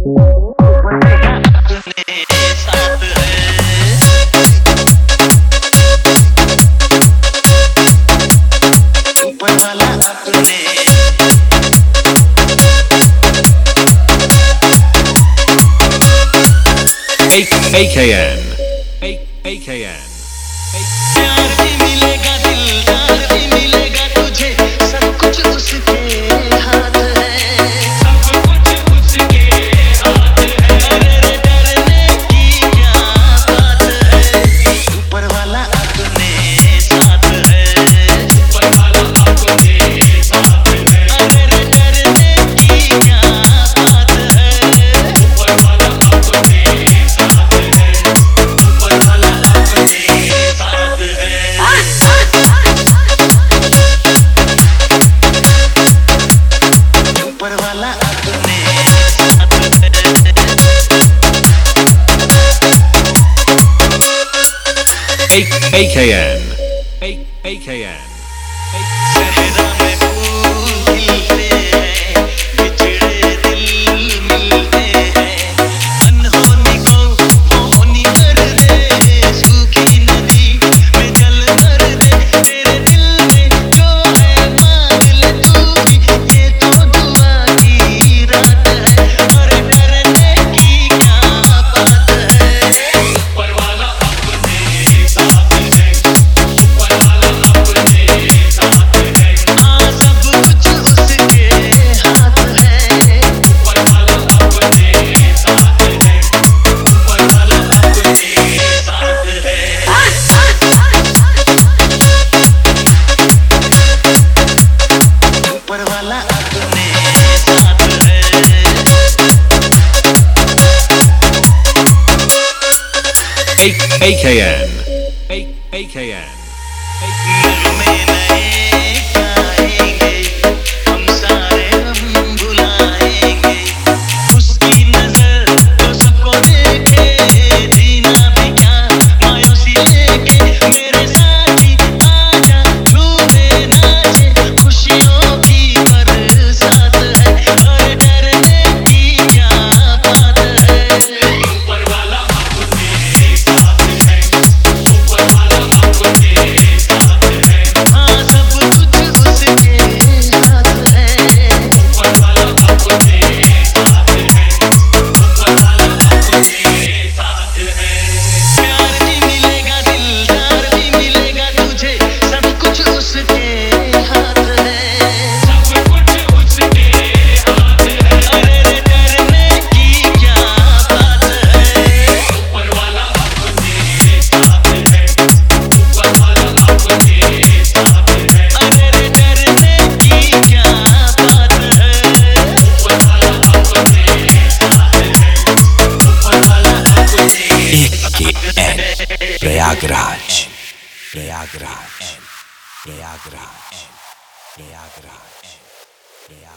AKN AKN प्यार भी मिलेगा दिलदार भी मिलेगा तुझे सब कुछ उसके हाथ है सब कुछ उसके हाथ है अरे डरने की क्या बात है ऊपर वाला अपने साथ है ऊपर वाला अपने साथ है अरे डरने की क्या बात है ऊपर वाला अपने साथ है ऊपर वाला अपने साथ है ऊपर वाला अपने AKN AKN सहरा में फूल खिलते हैं बिछड़े दिल मिलते हैं अनहोनी को होनी कर दे सूखी नदी में जल भर दे तेरे दिल में जो है मांग ले तू भी ये तो दुआ की रात है और डरने की क्या बात है ऊपर वाला अपने साथ है ऊपर वाला अपने साथ है हाँ सब कुछ उसके हाथ है ऊपर वाला अपने साथ है ऊपर वाला अपने साथ है ऊपर वाला अपने साथ है AKN AKN नगमे नए गाएंगे हम सारे हम बुलाएंगे उसकी नजर तो सबको देखे जीना भी क्या मायूसी लेके मेरे साथी आजा झूमे नाचे खुशियों की बरसात है और डरने की क्या बात है ऊपर वाला अपने साथ है ऊपर वाला अपने साथ है हाँ सब कुछ उसके हाथ है ऊपर वाला अपने साथ है ऊपर वाला अपने साथ है प्यार भी मिलेगा दिलदार भी मिलेगा तुझे सब कुछ उसके हाथ है सब कुछ उसके हाथ है अरे डरने की क्या बात है ऊपर वाला अपने साथ है ऊपर वाला अपने साथ है अरे डरने की क्या बात है ऊपर वाला अपने साथ है ऊपर वाला अपने AKN प्रयागराज प्रयागराज प्रयागराज प्रयागराज प्रयागराज